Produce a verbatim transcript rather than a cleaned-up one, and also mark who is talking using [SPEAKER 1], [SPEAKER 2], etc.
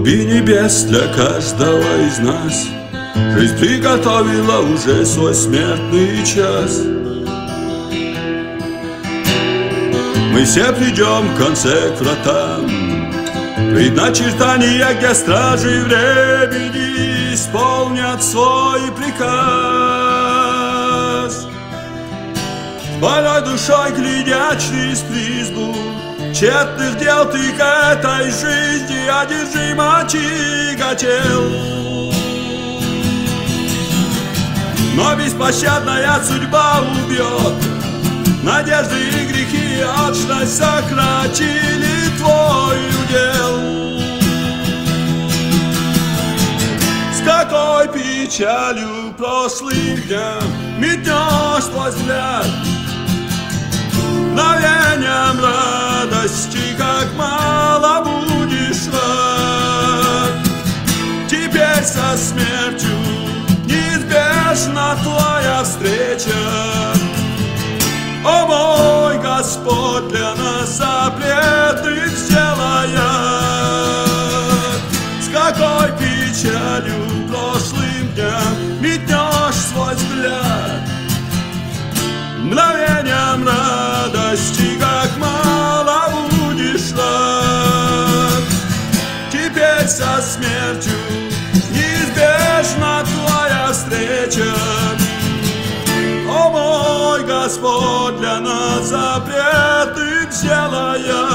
[SPEAKER 1] глубин небес для каждого из нас жизнь приготовила уже свой смертный час. Мы все придем в конце к вратам, предначертания, где стражи времени исполнят свой приказ. Больной душой глядя через призму тщетных дел, ты к этой жизни одержимо тяготел. Но беспощадная судьба убьет надежды и грехи, алчность сократили твой удел. С какой печалью прошлым дням метнешь твой взгляд, мгновением радости, как мало будешь рад. Теперь со смертью неизбежна твоя встреча. О мой Господь, для нас запреты сделает. С какой печалью прошлым дням метнешь свой взгляд, мгновением радости, как мало будешь рад. Теперь со смертью неизбежна твоя встреча. О мой Господь, для нас запреты сделает.